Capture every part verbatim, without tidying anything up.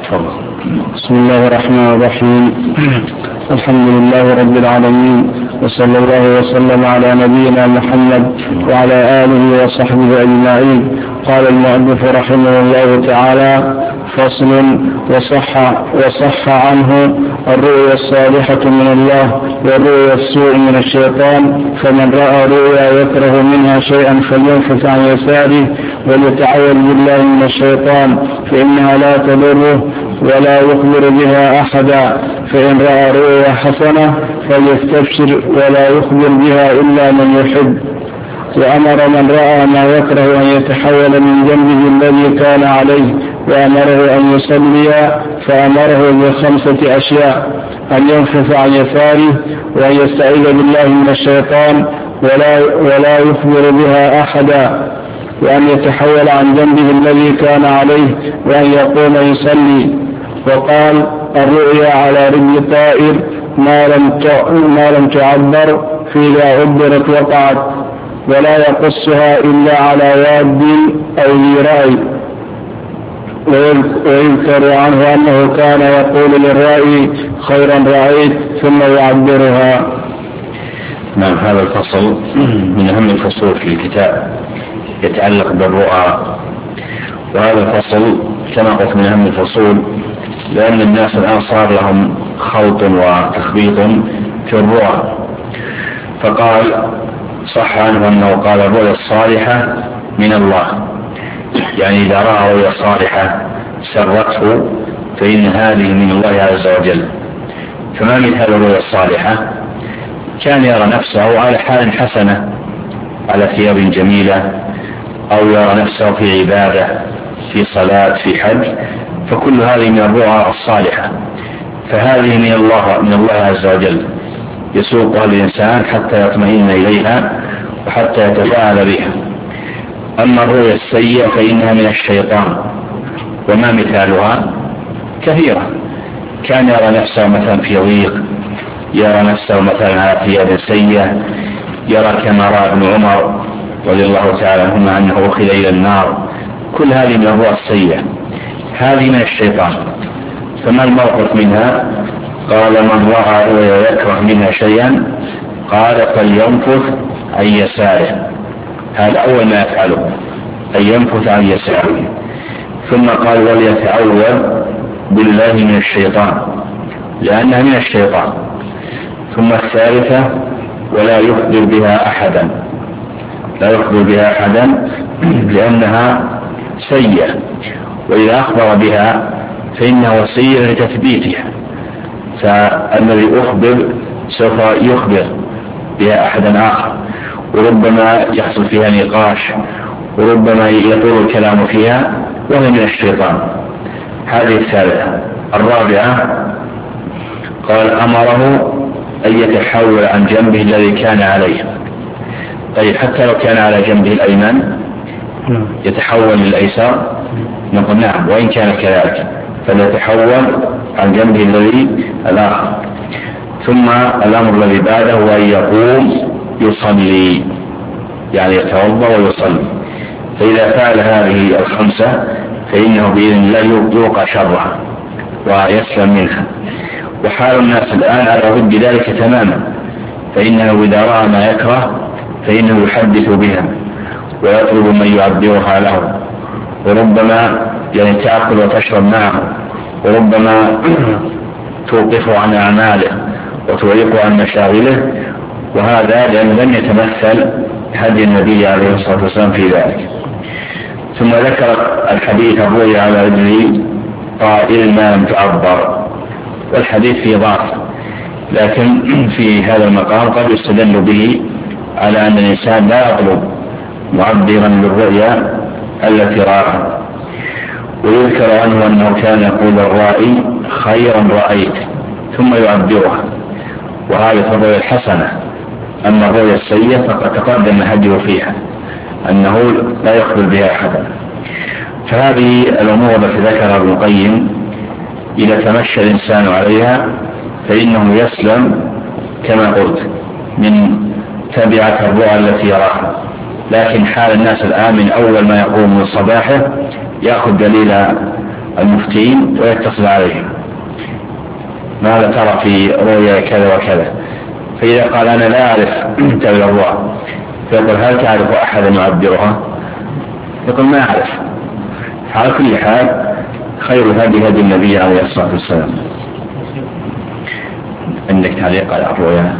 بسم الله الرحمن الرحيم. الحمد لله رب العالمين، وصلى الله وسلم على نبينا محمد وعلى آله وصحبه أجمعين. قال المؤلف رحمه الله تعالى: فصل. وصح, وصح عنه الرؤيا الصالحة من الله والرؤيا السوء من الشيطان، فمن رأى رؤيا يكره منها شيئا فلينفث عن يساره وليتعوذ بالله من الشيطان، فإنها لا تضره ولا يخبر بها أحدا. فإن رأى رؤيا حسنة فليستبشر ولا يخبر بها إلا من يحب. وأمر من رأى ما يكره أن يتحول من جنبه الذي كان عليه، وأمره أن يصلي، فأمره بخمسة أشياء: أن ينفث عن يساره، وأن يستعيذ بالله من الشيطان ولا, ولا يخبر بها أحدا، وأن يتحول عن جنبه الذي كان عليه، وأن يقوم يصلي. وقال: الرؤيا على رجل طائر ما لم ما لم تعبر، فإذا عبرت وقعت، ولا يقصها إلا على واد أو ذي رأي. ويذكر عنه أنه كان يقول للرأي: خيرا رأيت، ثم يعبرها. نعم، هذا الفصل من أهم الفصول في الكتاب يتعلق بالرؤى. وهذا الفصل كما قلت من أهم الفصول، لأن الناس الآن صار لهم خلط وتخبيط في الرؤى. فقال: صح عنه أنه قال: الرؤيا الصالحة من الله، يعني إذا رأى رؤيا صالحة سرته فإن هذه من الله عز وجل. فما مثال الرؤيا الصالحة؟ كان يرى نفسه على حال حسنة، على ثياب جميلة، أو يرى نفسه في عبادة، في صلاة، في حج، فكل هذه من الرؤى الصالحة. فهذه من الله من الله عز وجل، يسوقها الإنسان حتى يطمئن إليها وحتى يتفاعل بها. أما الرؤيا السيئة فإنها من الشيطان. وما مثالها؟ كثيرة. كان يرى نفسه مثلا في ضيق، يرى نفسه مثلا على ثياب سيئة، يرى كما رأى ابن عمر رضي الله تعالى عنهما أنه أخذ إلى النار. كل هذه من الرؤى السيئة، هذه من الشيطان. فما الموقف منها؟ قال: من رأى رؤيا يكره منها شيئا قال فلينفث عن يساره. هذا أول ما يفعله، أن ينفث عن يساره. ثم قال: وليتعوذ بالله من الشيطان، لأنها من الشيطان. ثم الثالثة: ولا يخبر بها أحدا، لا يخبر بها أحدا لأنها سيئة، وإذا أخبر بها فإنها وسيلة لتثبيتها. فالذي أخبر سوف يخبر بها أحدا آخر، وربما يحصل فيها نقاش، وربما يطول الكلام فيها، وهي من الشيطان. هذه الثالثة. الرابعة قال: أمره أن يتحول عن جنبه الذي كان عليه. طيب، حتى لو كان على جنبه الأيمن يتحول للأيسر؟ نقول نعم، وإن كان كذلك فليتحول عن جنبه الذي الآخر. ثم الأمر الذي بعده هو أن يقوم يصلي، يعني يتوضأ ويصلي. فإذا فعل هذه الخمسة فإنه بإذن الله يوقع شرها ويسلم منها. وحال الناس الآن على ضد ذلك تماما، فإنه إذا رأى ما يكره فإنه يحدث بها ويطلب من يعبرها له، وربما يعني تأكل وتشرب معه، وربما توقفه عن أعماله وتوقفه عن مشاغله. وهذا لأنه لم يتمثل هدي النبي عليه الصلاة والسلام في ذلك. ثم ذكر الحديث: الرؤيا على رجل طائر ما لم تعبر. والحديث فيه ضعف، لكن في هذا المقام قد يستدل به على أن الإنسان لا يطلب معبرا للرؤيا التي رآها. ويذكر عنه أنه كان يقول الرائي: خيرا رأيت، ثم يعبرها. وهذه الرؤيا الحسنة. أما الرؤيا السيئة فقد تقدم هديه فيها أنه لا يخبر بها أحدا. فهذه الأمور التي ذكرها ابن القيم إذا تمشى الإنسان عليها فإنه يسلم كما قلت من تبعة الرؤى التي يراها. لكن حال الناس الآن من أول ما يقوم من صباحه يأخذ دليل المفتين ويتصل عليهم: ماذا ترى في رؤيا كذا وكذا؟ فإذا قال أنا لا أعرف تأويل الرؤى، فيقول: هل تعرف أحدا يعبرها؟ يقول: ما أعرف. على كل حال خير هدي هدي النبي عليه الصلاة والسلام. عندك تعليق على الرؤيا؟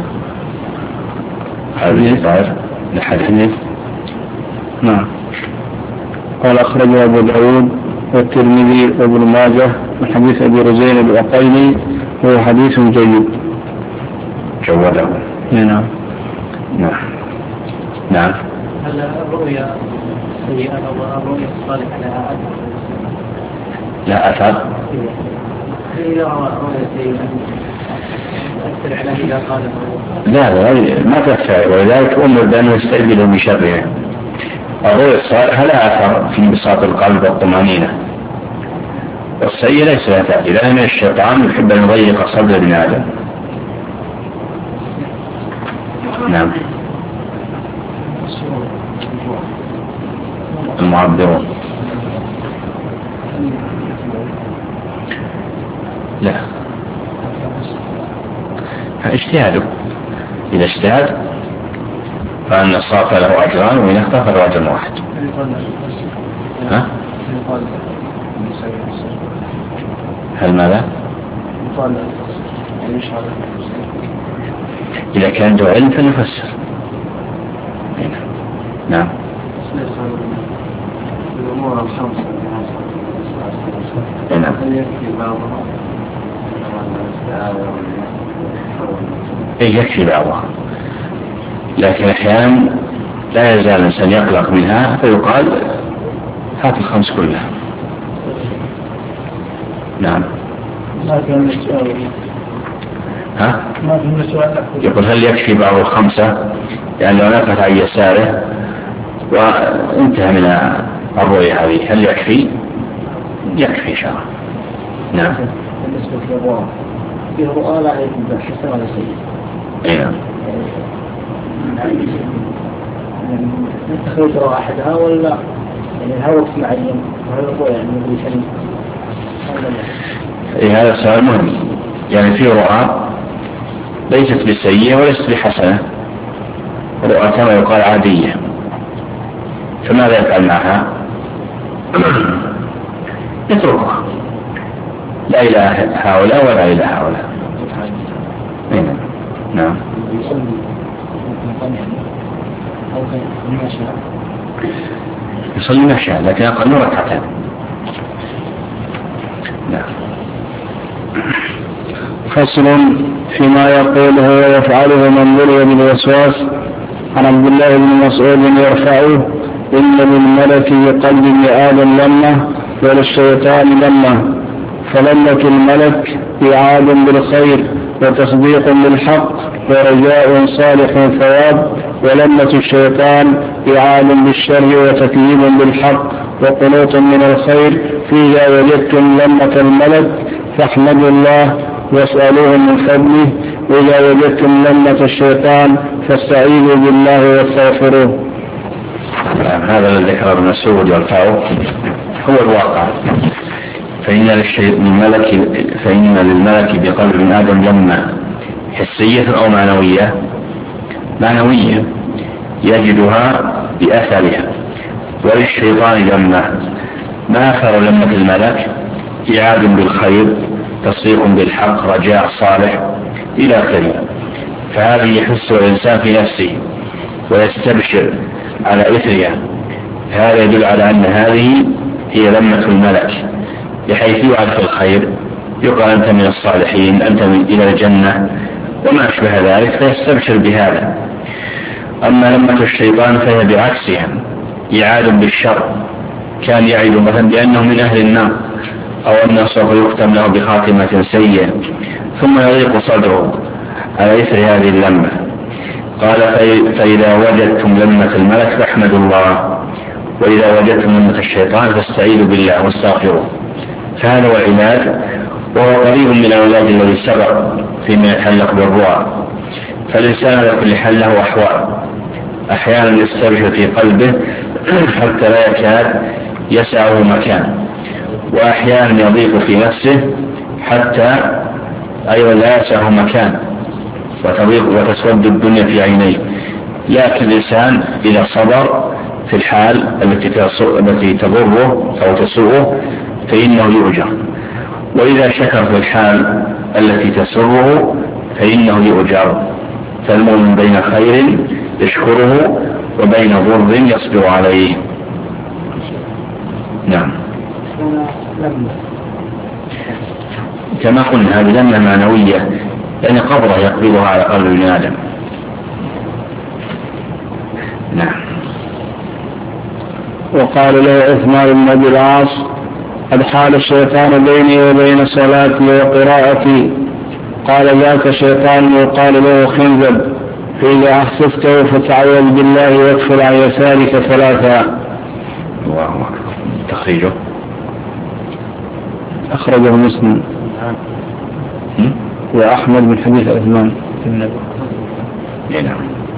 هذه الظاهر الحديث. نعم. قال: أخرجه أبو داود والترمذي وابن ماجه من حديث أبي رزين العقيلي، وهو حديث جيد. جوده. نعم. نعم. نعم. هل الرؤيا السيئة أو الرؤيا الصالحة لها أثر؟ لا أثر. إذا رؤيا سيئة تؤثر على إذا قال لا لا ما تأثر، ولذلك أمر بأنه يستقبل بشرها. الرؤيا الصالحة لا أثر في انبساط القلب والطمأنينة، والسيئة ليس لها تأثير، لأن الشيطان يحب أن يضيق صدر ابن آدم. نعم. المعبرون لا اجتهاده، إذا اجتهد فأن الصافى له أجران، وإن اختار فله أجر واحد. ها؟ هل ماذا؟ إذا كان ذو علم فليفسر. نعم. الأمور الخمسة نعم. إيه يكفي بعضها، لكن أحيانا لا يزال الإنسان يقلق منها فيقال: هات الخمس كلها. نعم. ما كان السؤال. ها؟ ما كان السؤال. يقول: هل يكفي بعض الخمسة؟ يعني لو نقف عن يساره وانتهى من الرؤية هذه، هل يكفي؟ يكفي إن شاء الله. نعم. بالنسبة للرؤى، في رؤى لا يكون حسن ولا سيء. أي نعم. نتخذ رؤى أحدها ولا يعني لها وقت معين، وهذا الرؤى يعني يكون إيه هذا سؤال مهم. يعني في رؤى ليست بسيئة وليست بحسنة، رؤى كما يقال عادية، فماذا يفعل معها؟ يتركها، لا إلى هؤلاء ولا إلى هؤلاء. نعم. يصلي ما شاء، لكن أقل ركعتين. نعم. فصل فيما يقوله ويفعله من بلي بالوسواس. عن عبد الله بن مسعود يرفعه: إن للملك بقلب ابن آدم لمة وللشيطان لمة، فلمة الملك إعاد بالخير وتصديق بالحق ورجاء صالح ثواب، ولمة الشيطان إعاد بالشر وتكذيب بالحق وقنوط من الخير. فإذا وجدتم لمة الملك فاحمدوا الله واسألوه من فضله، وإذا وجدتم لمة الشيطان فاستعيذوا بالله واستغفروه. هذا الذي ذكر ابن مسعود يرفعه هو الواقع. فإن للملك فإن للملك بقلب ابن آدم لمة حسية أو معنوية؟ معنوية يجدها بأثرها. وللشيطان لمة، ما أثر لمة الملك؟ إعاد بالخير، تصديق بالحق، رجاء صالح إلى آخره. فهذه يحس الإنسان في نفسه ويستبشر على إثرها. هذا يدل على أن هذه هي لمة الملك، بحيث يوعد في الخير، يقال أنت من الصالحين، أنت من إلى الجنة وما أشبه ذلك، فيستبشر بهذا. أما لمة الشيطان فهي بعكسها، إعاد بالشر. كان يعد مثلا بأنه من أهل النار، أو أنه سوف يختم له بخاتمة سيئة، ثم يضيق صدره على إثر هذه اللمة. قال: فإذا وجدتم لمة الملك فاحمدوا الله، وإذا وجدتم لمة الشيطان فاستعيذوا بالله واستغفروه. فهذا هو العلاج، وهو قريب من العلاج الذي سبق فيما يتعلق بالرؤى. فالإنسان على كل حال له أحوال، أحيانا يستبشر في قلبه حتى لا يكاد يسعه مكان، وأحيانا يضيق في نفسه حتى أيضا لا يسعه مكان وتضيق وتسود الدنيا في عينيه. لكن الإنسان إذا صبر في الحال التي تضره أو تسوءه فإنه يؤجر، وإذا شكر في الحال التي تسره فإنه يؤجر. فالمؤمن بين خير يشكره وبين ضر يصبر عليه. نعم. كما قلنا هذه لمة معنوية، يعني قبضة يقبضها على قلب ابن آدم. نعم. وقال له عثمان بن أبي العاص: قد حال الشيطان بيني وبين صلاتي وقراءتي. قال: ذاك شيطان يقال له خنزب، فإذا أحسسته فتعوذ بالله واغفر عن يسارك ثلاثا. الله أكبر. تخريجه أخرجه مسلم وأحمد من حديث عثمان. نعم.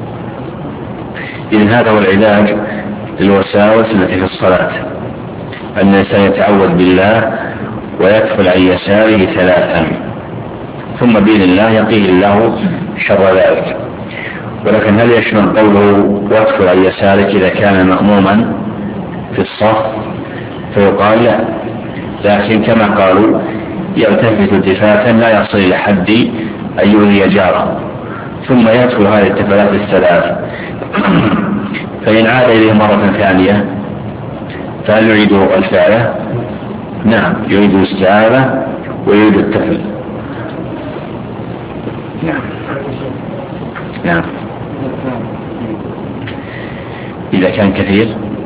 إذن هذا هو العلاج للوساوس التي في الصلاة، أن الإنسان يتعوذ بالله ويكفل عن يساره ثلاثا، ثم بإذن الله يقيه الله شر ذلك. ولكن هل يشمل قوله واكفل عن يسارك إذا كان مأموما في الصف؟ فيقال لا، لكن كما قالوا يلتفت التفاتا لا يصل إلى حد أن يؤذي جاره، ثم يدخل هذه التفاتات الثلاث. فإن عاد إليه مرة ثانية فهل يعيد الفعل؟ نعم، يعيد الاستعاذة ويعيد التفل. نعم. نعم. إذا كان كثير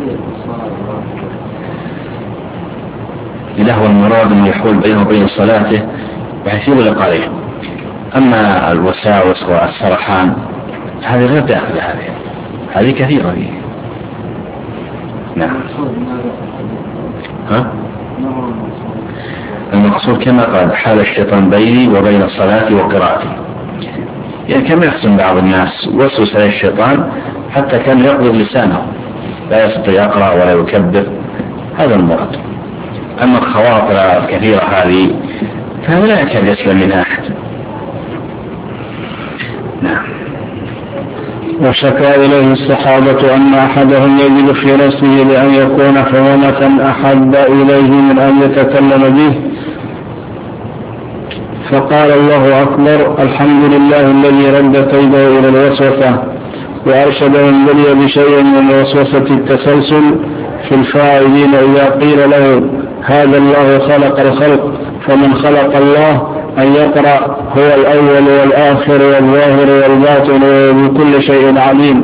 له المراد أن يحول بينه وبين صلاته بحيث يغلق عليه. أما الوساوس والسرحان هذه غير داخل هذه هذه كثيرة فيه. نعم. ها؟ المقصود كما قال حال الشيطان بيني وبين صلاتي وقراءتي، يعني كما يحسن بعض الناس وسوس عليه الشيطان حتى كان يقبض لسانه لا يستطيع يقرأ ولا يكبر، هذا المراد. أما الخواطر الكثيرة هذه فهذا لا يكاد يسلم منها أحد. نعم. وشكى إليه الصحابة أن أحدهم يجد في نفسه بأن يكون حمامة أحب إليه من أن يتكلم به، فقال: الله أكبر، الحمد لله الذي رد كيده إلى الوسوسة. وأرشد من بني بشيء من وسوسة التسلسل في الفاعلين إذا قيل له هذا الله خلق الخلق، فمن خلق الله أن يقرأ هو الأول والآخر والظاهر والباطن وبكل شيء عليم.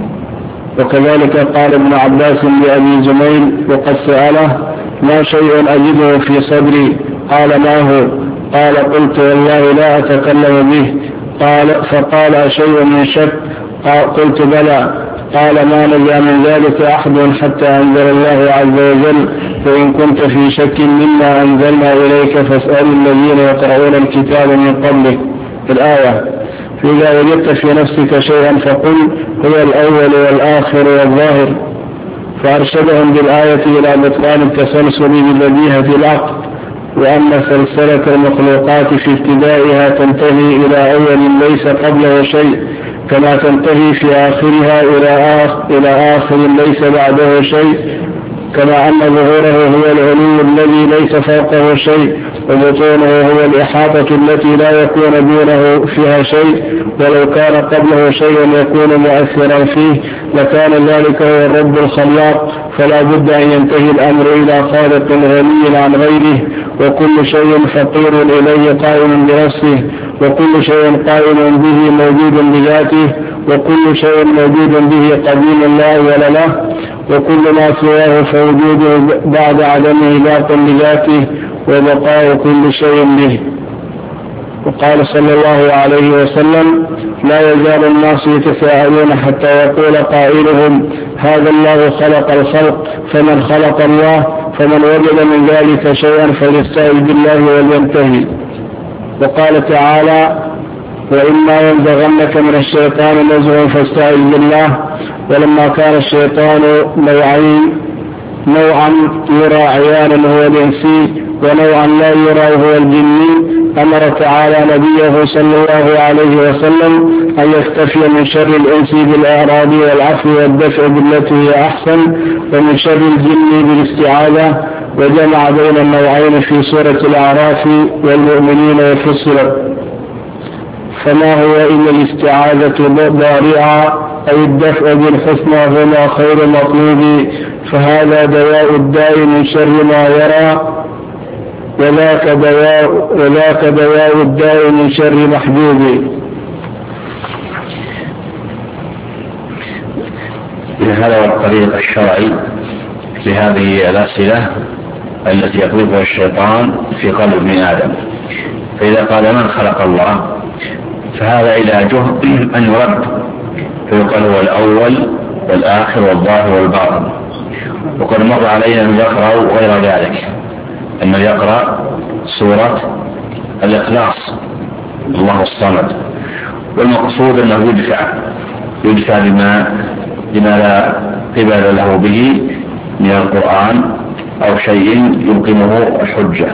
وكذلك قال ابن عباس لأبي زميل وقد سأله: ما شيء أجده في صدري؟ قال: ما هو؟ قال: قلت: والله لا أتكلم به. قال: فقال: شيء من شك؟ قلت: بلى. قال: ما نجا من ذلك أحد حتى أنزل الله عز وجل: فإن كنت في شك مما أنزلنا إليك فاسأل الذين يقرؤون الكتاب من قبلك. الآية. فإذا وجدت في نفسك شيئا فقل هو الأول والآخر والظاهر. فأرشدهم بالآية إلى بطلان التسلسل ببديهة العقل، وأن سلسلة المخلوقات في ابتدائها تنتهي إلى أول ليس قبله شيء، كما تنتهي في آخرها إلى آخر, إلى آخر ليس بعده شيء، كما أن ظهوره هو العلو الذي ليس فوقه شيء، وبطونه هو الإحاطة التي لا يكون دونه فيها شيء، ولو كان قبله شيء يكون مؤثرا فيه لكان ذلك هو الرب الخلاق. فلا بد أن ينتهي الأمر إلى خالق غني عن غيره، وكل شيء فقير إليه قائم بنفسه، وكل شيء قائم به موجود بذاته، وكل شيء موجود به قديم لا أول له، وكل ما سواه فوجوده بعد عدمه باق بذاته، وبقاء كل شيء به. وقال صلى الله عليه وسلم: لا يزال الناس يتساءلون حتى يقول قائلهم هذا الله خلق الخلق، فمن خلق الله؟ فمن وجد من ذلك شيئا فليستعذ بالله ولينتهي. وقال تعالى: وإما ينزغنك من الشيطان نزغ فاستعذ بالله. ولما كان الشيطان نوعين نوعا يرى عيانا هو الإنسي ونوعا لا يرى هو الجني. أمر تعالى نبيه صلى الله عليه وسلم أن يكتفي من شر الإنس بالإعراض والعفو والدفع بالتي هي أحسن، ومن شر الجن بالاستعاذة، وجمع بين النوعين في سورة الأعراف والمؤمنين وفصلت. فما هو إلا الاستعاذة ضارعا أي الدفع بالحسنى هما خير مطلوب، فهذا دواء الداء من شر ما يرى، وذاك دواء, وذاك دواء الداء من شر محبوب. هذا هو الطريق الشرعي لهذه الأسئلة التي يطلبها الشيطان في قلب ابن آدم. فإذا قال من خلق الله فهذا علاجه أن يرد، فيقال هو الأول والآخر والظاهر والباطن. وقد مر علينا أن يقرأ غير ذلك، أن يقرأ سورة الإخلاص الله الصمد، والمقصود أنه يدفع يدفع بما لما لا قبل له به من القرآن أو شيء يقيمه الحجة.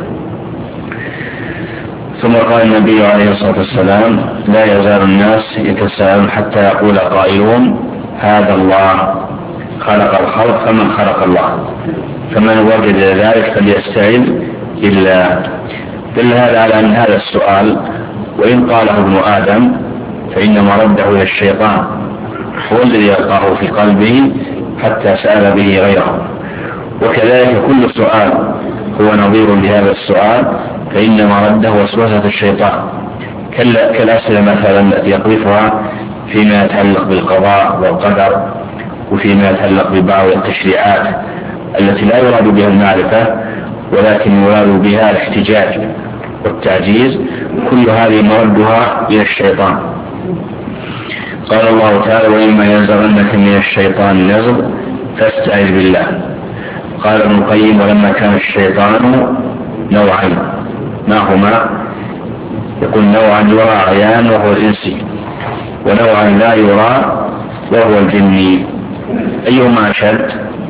ثم قال النبي عليه الصلاة والسلام لا يزال الناس يتساءلون حتى يقول قائلون هذا الله خلق الخلق فمن خلق الله، فمن وجد ذلك فليستعذ بالله. دل هذا على أن هذا السؤال وإن قاله ابن آدم فإن مرده إلى الشيطان، هو الذي يلقاه في قلبه حتى سأل به غيره. وكذلك كل سؤال هو نظير لهذا السؤال فإن مرده وسوسة الشيطان، كالأسئلة مثلا التي يقذفها فيما يتعلق بالقضاء والقدر، وفيما يتعلق ببعض التشريعات التي لا يراد بها المعرفة ولكن يراد بها الاحتجاج والتعجيز، كل هذه مردها إلى الشيطان. قال الله تعالى وإما ينزغنك من الشيطان نزغ فاستعذ بالله. قال ابن القيم ولما كان الشيطان نوعين، ما هما؟ يقول نوعا يرى عيان وهو الإنسي، ونوعا لا يرى وهو الجني. أيهما أشد؟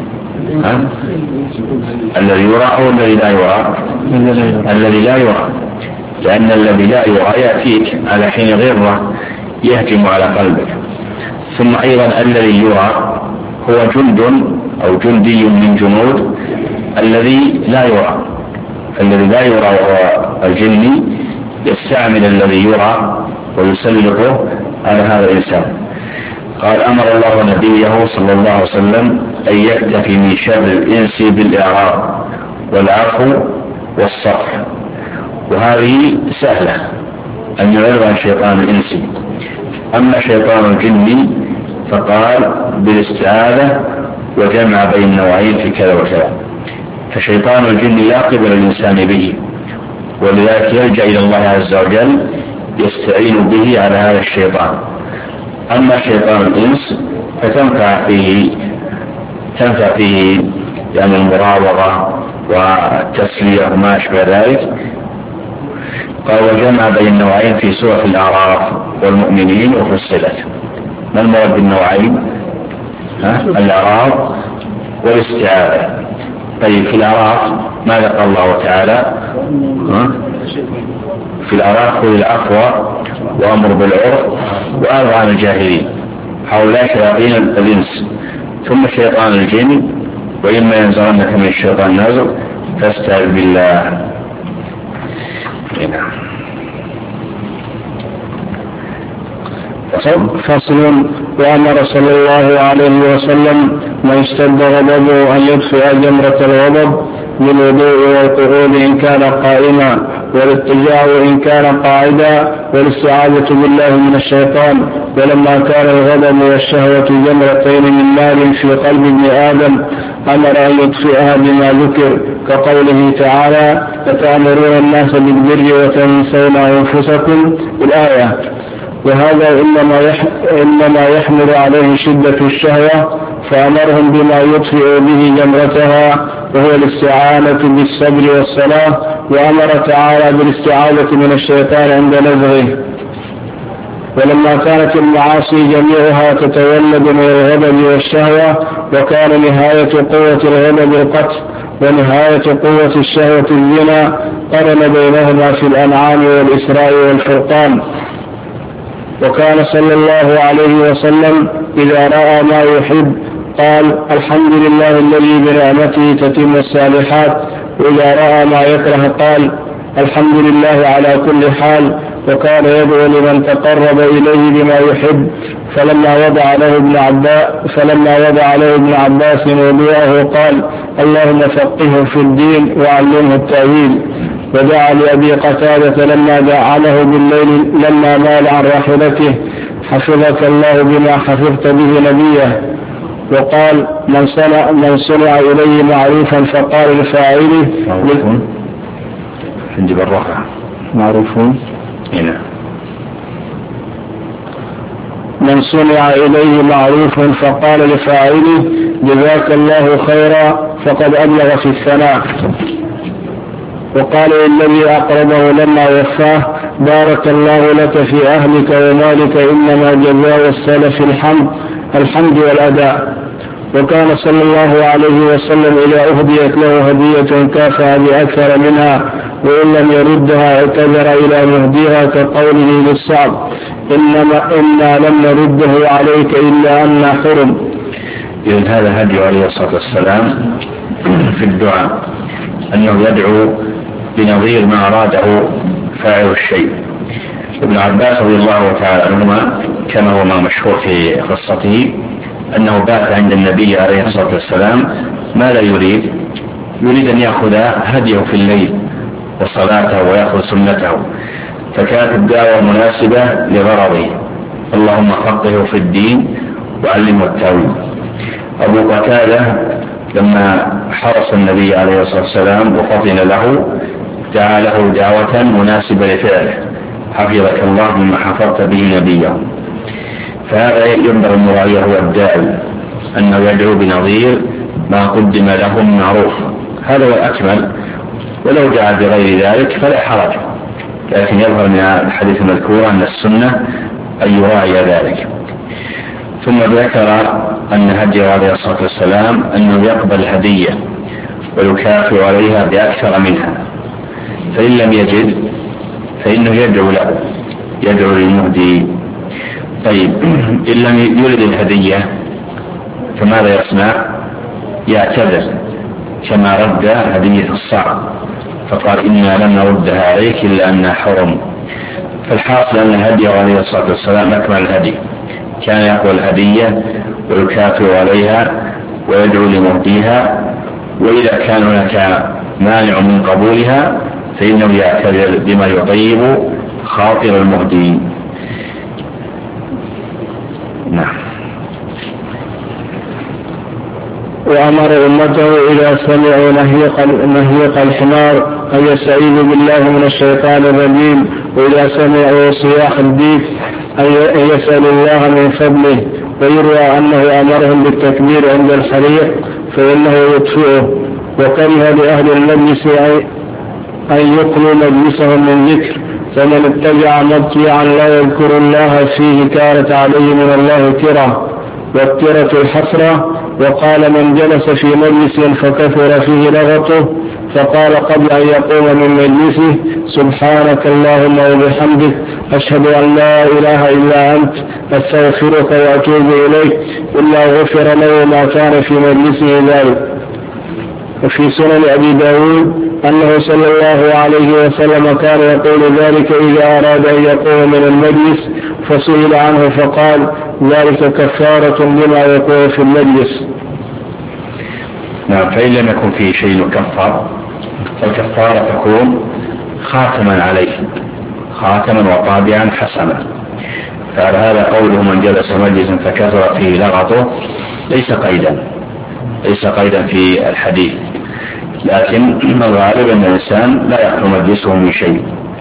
الذي يرى أو الذي لا يرى؟ الذي لا يرى، لأن الذي لا يرى يأتيك على حين غيره يهجم على قلبك. ثم أيضا الذي يرى هو جند أو جندي من جنود الذي لا يرى. الذي لا يرى وهو الجني يستعمل الذي يرى ويسلطه على هذا الإنسان. قال أمر الله نبيه صلى الله عليه وسلم أن يكتفي من شر الإنس بالإعراض والعفو والصفح، وهذه سهلة أن يعرض عن شيطان الإنس. أما شيطان الجن فقال بالاستعاذة وجمع بين النوعين في كذا وكذا. فشيطان الجن لا قبل الإنسان به، ولذلك يلجأ إلى الله عز وجل يستعين به على هذا الشيطان. أما شيطان الإنس فتنفع فيه تنفع فيه يعني المراوغة والتسلية وما أشبه ذلك. قال وجمع بين النوعين في سورة الأعراف والمؤمنين وفصلت. ما المراد بالنوعين؟ الأعراف والاستعاذة. طيب في الأعراف ماذا قال الله تعالى؟ ها؟ في الأعراف خذ العفو وأمر بالعرف وأعرض عن الجاهلين، هؤلاء شياطين الإنس. ثم شيطان الجن وإما ينزغنك من الشيطان نزغ فاستعذ بالله. فصل. وأمر صلى الله عليه وسلم من اشتد غضبه أن يطفئ جمرة الغضب بالوضوء والقعود إن كان قائما، والاتجاع إن كان قاعدا، والاستعاذة بالله من الشيطان. ولما كان الغضب والشهوة جمرتين من نار في قلب ابن آدم أمر أن يطفئها بما ذكر، كقوله تعالى أتأمرون الناس بالبر وتنسون أنفسكم الآية. وهذا إنما إنما يحمل عليه شدة الشهوة، فأمرهم بما يطفئ به جمرتها وهو الاستعانة بالصبر والصلاة. وأمر تعالى بالاستعاذة من الشيطان عند نزغه. ولما كانت المعاصي جميعها تتولد من الغضب والشهوة، وكان نهاية قوة الغضب القتل ونهاية قوة الشهوة الزنا، قرن بينهما في الأنعام والإسراء والفرقان. وكان صلى الله عليه وسلم إذا رأى ما يحب قال الحمد لله الذي بنعمته تتم الصالحات، وإذا رأى ما يكره قال الحمد لله على كل حال. وكان يدعو لمن تقرب إليه بما يحب. فلما وضع له ابن عباس فلما وضع له ابن عباس وضوءه قال اللهم فقهه في الدين وعلمه التأويل. ودعا لأبي قتادة لما دعا له بالليل لما مال عن راحلته حفظك الله بما حفظت به نبيه. وقال من صنع, من صنع إليه معروفا فقال لفاعله عندي بالرفع معروفون هنا من صنع إليه معروف فقال لفاعله جزاك الله خيرا فقد أبلغ في الثناء. وقال الذي أقربه لما وفاه بارك الله لك في أهلك ومالك إنما جزاء السلف الحمد الحمد والأداء. وكان صلى الله عليه وسلم إذا أهديت له هدية كافأ بأكثر منها، وإن لم يردها اعتذر إلى مهديها كقوله للصعب إنما إنا لم نرده عليك إلا أن حرم. إذن هذا هدي عليه الصلاة والسلام في الدعاء أنه يدعو بنظير ما أراده فاعل الشيء. ابن عباس رضي الله تعالى عنهما كما هو ما مشهور في قصته أنه بات عند النبي عليه الصلاة والسلام ما لا يريد يريد أن يأخذ هديه في الليل وصلاته ويأخذ سنته، فكانت الدعوة مناسبة لغرضه اللهم فقهه في الدين وعلمه التأويل. أبو قتادة لما حرص النبي عليه الصلاة والسلام وفطن له دعا له دعوة مناسبة لفعله حفظك الله مما حفظت به نبيه. فهذا ينبغي المراعي هو الداعي أنه يدعو بنظير ما قدم له من معروف، هذا هو الأكمل. ولو دعا بغير ذلك فلا حرج، لكن يظهر من الحديث المذكور أن السنة أن يراعي ذلك. ثم ذكر أن هديه عليه الصلاة والسلام أنه يقبل هدية ويكافئ عليها بأكثر منها، فإن لم يجد فإنه يدعو له يدعو للمهدي. طيب إن لم يرد الهدية فماذا يصنع؟ يعتذر كما رد هدية الصعب فقال إنا لم نردها عليك إلا أنها حرم. فالحاصل أن هديه عليه الصلاة والسلام أكمل الهدي، كان يقبل الهدية ويكافئ عليها ويدعو لمهديها، وإذا كان هناك مانع من قبولها فإنه يعتذر بما يطيب خاطر المهدي. نعم. وأمر أمته إذا سمعوا نهيق, نهيق الحمار أن يستعيذوا بالله من الشيطان الرجيم، وإذا سمعوا صياح الديك أن يسأل الله من فضله. ويروى أنه أمرهم بالتكبير عند الحريق فإنه يطفئه. وكره لأهل المجلس أن يقلوا مجلسهم من ذكر، فمن اتبع مضجعا لا يذكر الله فيه كانت عليه من الله ترى، والترة الحسرة. وقال من جلس في مجلس فكثر فيه لغطه فقال قبل أن يقوم من مجلسه سبحانك اللهم وبحمدك أشهد أن لا إله إلا أنت أستغفرك وأتوب إليك إلا غفر له ما كان في مجلسه ذلك. وفي سنن أبي داود أنه صلى الله عليه وسلم كان يقول ذلك إذا أراد أن يقوم من المجلس، فسئل عنه فقال ذلك كفارة لما يقوم في المجلس. نعم. فإن لم يكن فيه شيء يكفر فالكفارة تكون خاتما عليه، خاتما وطابعا حسنا. فهذا قوله من جلس مجلسا فكثر فيه لغطه ليس قيدا ليس قيدا في الحديث، لكن الغالب أن الإنسان لا يخلو مجلسه من شيء.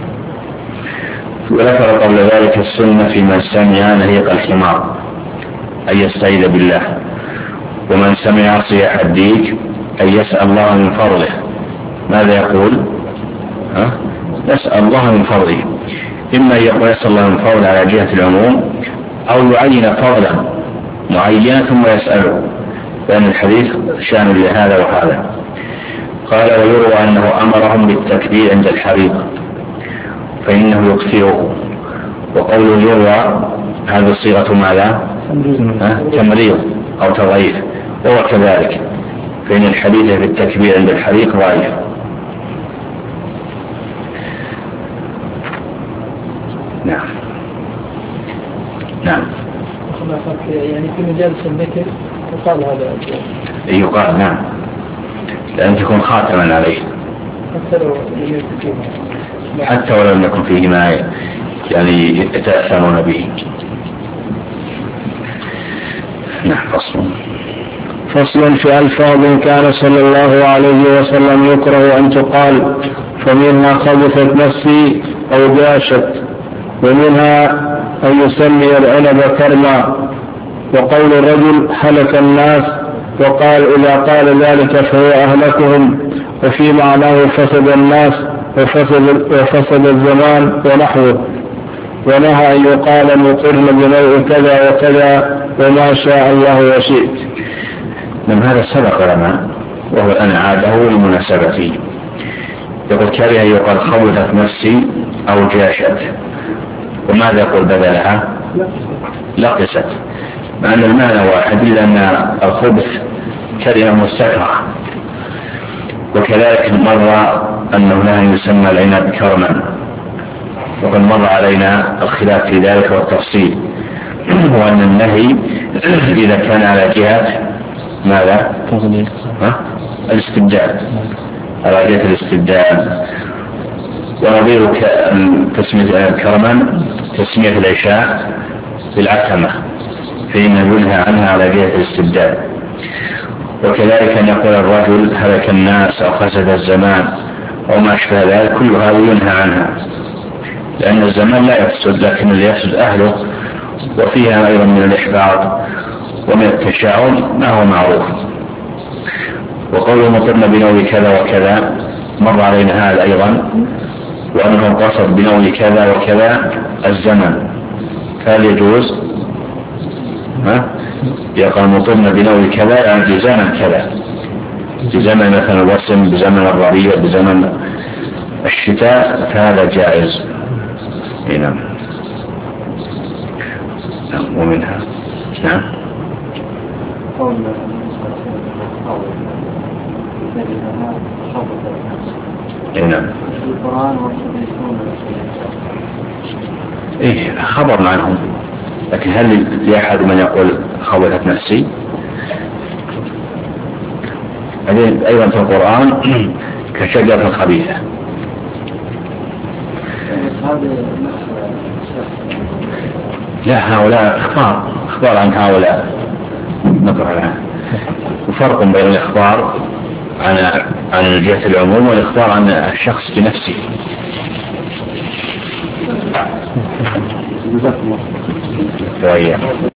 وذكر قبل ذلك السنة في من سمع نهيق الحمار أن يستعيذ بالله، ومن سمع صياح الديك أن يسأل الله من فضله. ماذا يقول؟ ها؟ يسأل الله من فضله. إما أن يقول يسأل الله الفضل على جهة العموم، أو يعين فضلا معينا ثم يسأله، لأن الحديث شامل لهذا وهذا. قال ويروى أنه أمرهم بالتكبير عند الحريق فإنه يكثره. وقوله يروى هذه صيغة ماذا؟ تمريض أو تضعيف، وهو كذلك، فإن الحديث في التكبير عند الحريق ضعيف. نعم نعم يعني في مجالس الذكر يقال هذا يقال نعم، لأن تكون خاتما عليه حتى لو لم يكن فيه حتى ولو لم يكن فيه ما يعني يتأثرون به. نعم. فصل فصل في ألفاظ كان صلى الله عليه وسلم يكره أن تقال، فمنها خبثت نفسي أو جاشت، ومنها أن يسمي العنب كرما، وقول الرجل هلك الناس، وقال إذا قال ذلك فهو أهلكهم، وفي معناه فسد الناس وفسد, وفسد الزمان ونحوه. ونهى أن يقال مطرن بنوع كذا وكذا وما شاء الله وشئت. من هذا سبق لنا وهو أن عاده لمناسبته. يقول كره أن يقال خبثت نفسي أو جاشت، وماذا يقول بدلها؟ لقست، مع أن المعنى واحد، إلا أن الخبث كلمة مستكرهة. وكذلك مر أنه نهى يسمى العنب كرما، وقد مر علينا الخلاف في ذلك والتفصيل، وأن النهي إذا كان على جهة ماذا؟ الاستبدال، على جهة الاستبدال. ونظير تسمية كرما تسمية العشاء بالعتمة، فإنه ينهى عنها على جهة الاستبدال. وكذلك أن يقول الرجل هلك الناس أو فسد الزمان أو ما أشبه ذلك، كل هذا ينهى عنها، لأن الزمان لا يفسد لكن اللي يفسد أهله، وفيها أيضا من الإحباط ومن التشاؤم ما هو معروف. وقوله مطرنا بنوع كذا وكذا مر علينا هذا أيضا، وأنه قصد بنوع كذا وكذا الزمن، فهل يجوز؟ ها؟ يقال مطرنا بنوع كذا يعني في زمن كذا، في زمن مثلا الوسم، بزمن الربيع، بزمن الشتاء، فهذا جائز. نعم. ومنها نعم نعم إيه خبر عنهم، لكن هل لأحد من يقول خبثت نفسي؟ أيضا في القرآن كشجرة خبيثة. لا، هؤلاء اخبار اخبار عن هؤلاء نقرأ عنها، وفرق بين الاخبار عن عن جهة العموم والاخبار عن الشخص بنفسه. جزاك الله.